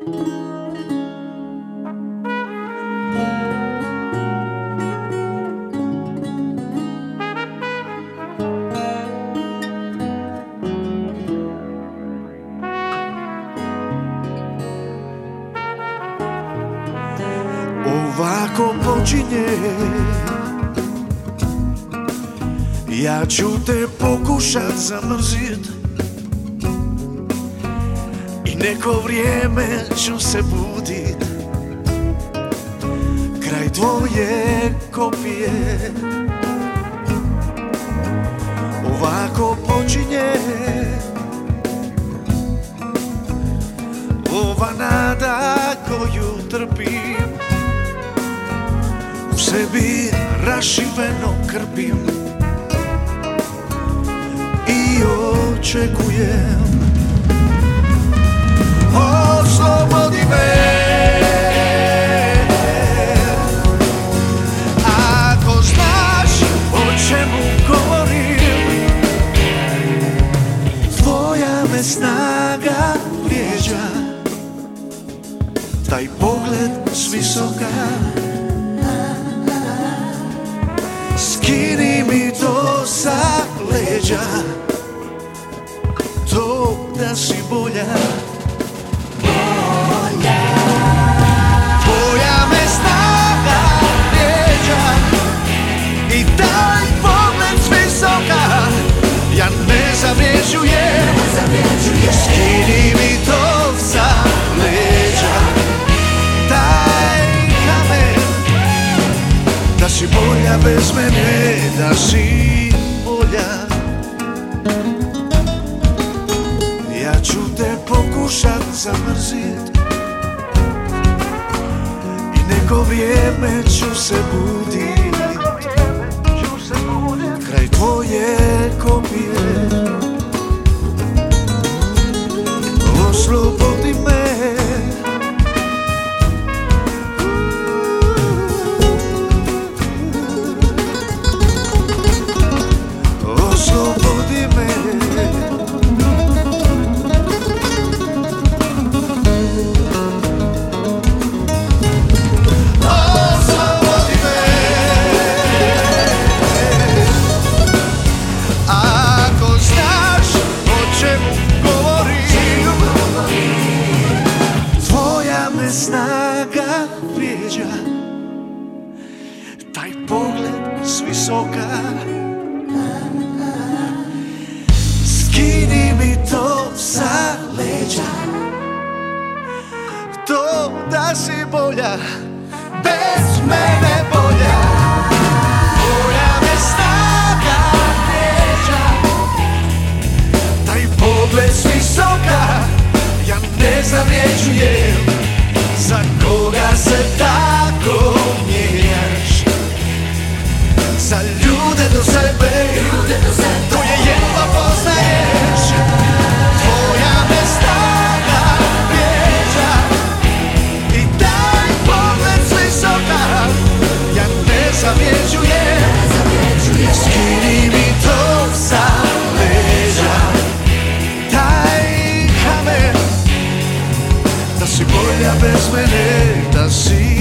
Ovako počinje, ja ću te pokušat zamrzit i neko vrijeme ću se budit kraj tvoje kopije. Ovako počinje ova nada koju trpim, u sebi rašiveno krpim i očekujem. Oslobodi me, ako znaš o čemu govorim. Tvoja me snaga vrijeđa, taj pogled s visoka. Skini mi to sa leđa, to da si bolja. Tvoja me snaga vrijeđa i taj pogled s visoka. Ja ne zavređujem, skini mi to sa leđa, taj kamen. Da si bolja bez mene, da si bolja. Ja ću te pokušat zamrzit i neko vrijeme ću se budit kraj tvoje kopije. Oslobodi me, oslobodi me. Snaga vrijeđa, taj pogled s visoka. Skini mi to sa leđa, to da si bolja, bez mene bolja. Tvoja me snaga vrijeđa, taj pogled s visoka. Ja ne zavređujem, za koga se tako mijenjaš, za ljude do sebe, koje jedva poznaješ. Tvoja me snaga vrijeđa i taj pogled s visoka. Ja ne zavređujem, skini mi to sa leđa, taj kamen. Da si bolja bez mene, da si